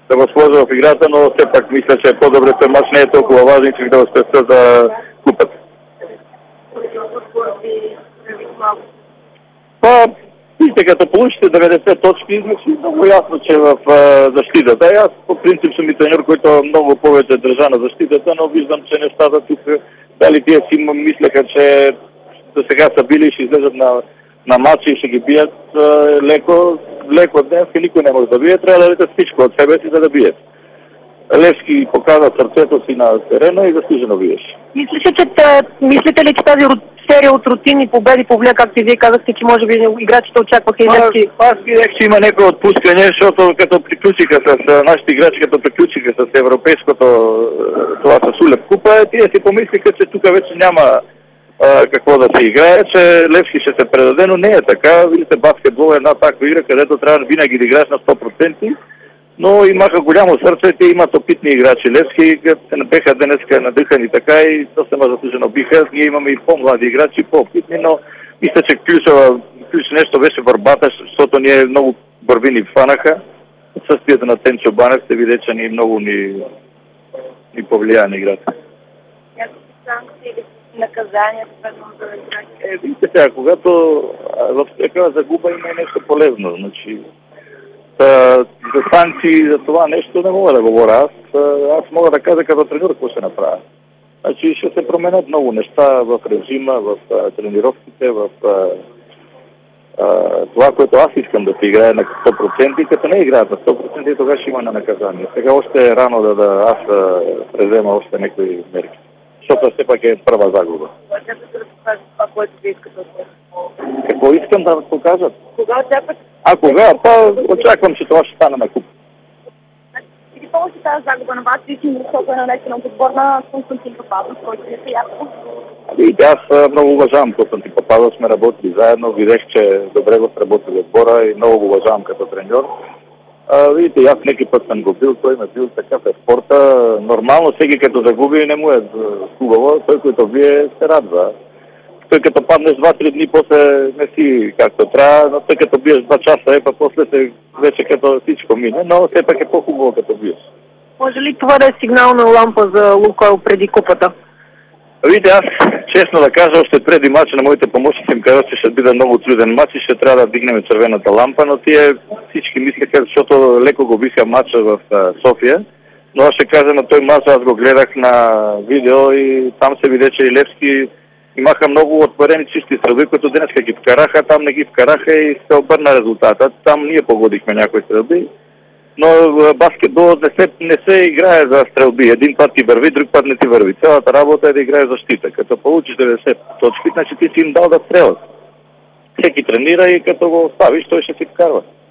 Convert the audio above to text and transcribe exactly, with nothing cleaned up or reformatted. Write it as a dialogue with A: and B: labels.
A: да го сложа в играта, но все пак мисля, че е по-добре, че мач не е толкова важен, че да го спеста за купата. Па, вижте, като получите деветдесет точки, значи много ясно, че в а, защитата. Аз по принцип съм и треньор, който много повече държа на защитата, но виждам, че нещата тук, дали тия си мислеха, че до сега са били и ще излезат на, на матчи и ще ги бият а, леко. Леко днес и никой не може да бие, трябва да дадете всичко от себе си, за да бият. Левски показва сърцето си на терена и заслужено биеш.
B: Мислите, че, мислите ли, че тази серия от рутинни победи повлия, както и вие казахте, че може би играчите очакваха и Левски?
A: Аз видях, че има някои отпускане, защото като приключиха с нашите играчи, като приключиха с европейското, това с Улев Купа, тия си помислиха, че тук вече няма а, какво да се играе, че Левски ще се предаде, но не е така. Видите, баскетбол е една таква игра, където трябва винаги да играеш на сто процента, но имаха голямо сърце, те имат опитни играчи. Левски се беха днеска надъхани така и доста заслужено биха. Ние имаме и по-млади играчи, по-опитни, но мисля, че ключово нещо беше борбата, защото ние много борби ни фанаха. Отсъствието на Тенчо Банев се види, че ни много ни, ни повлия на играта.
B: Някакви санкции или наказания, свързано за играчи?
A: Е, видите сега, когато в такава загуба има нещо полезно. Значи, за санкции, за това нещо не мога да говоря. Аз, аз мога да кажа като треньор какво ще направя. Значи ще се променят много неща в режима, в а, тренировките, в а, а, това, което аз искам да се играе на сто процента и като не играят на сто процента и тогава ще има на наказание. Сега още е рано да, да аз да презема още някои мерки. Защото все пак е първа загуба.
B: Това, което ви искате от това?
A: Какво искам да покажат?
B: Кога очаквате?
A: А кога? Па очаквам, че това ще стане на куп.
B: Или повече тази загуба на вас, лично защото е нанесена от отбор на Константин Пападов, който е приятел?
A: Видите, аз много уважавам Константин Пападов, сме работили заедно, видях, че добре го сработили отбора и много го уважавам като треньор. А, видите, аз някой път съм го бил, той ме бил така в спорта. Нормално, всеки като загуби не му е хубаво, той който вие се радва. Той като паднеш два-три дни, после не си както трябва, но тъй като биеш два часа, е, па после се вече като всичко мине, но все пак е по-хубаво като биеш.
B: Може ли това да е сигнална лампа за Лукойл преди купата?
A: Видите, аз честно да кажа, още преди матча на моите помощници им казах, че ще бъде много труден матч и ще трябва да вдигнем червената лампа, но тие всички мислеха, защото леко го биха матча в София. Но аз ще кажа, на той матч аз го гледах на видео и там се виде, че и Левски имаха много отворени чисти стрелби, които днеска ги вкараха, там не ги вкараха и се обърна резултата. Там ние погодихме някои стрелби, но баскетбол не се, не се играе за стрелби. Един път ти върви, друг път не ти върви. Цялата работа е да играеш защита. Като получиш деветдесет точки, значи ти си им дал да стрелят. Всеки тренира и като го оставиш, той ще си вкарва.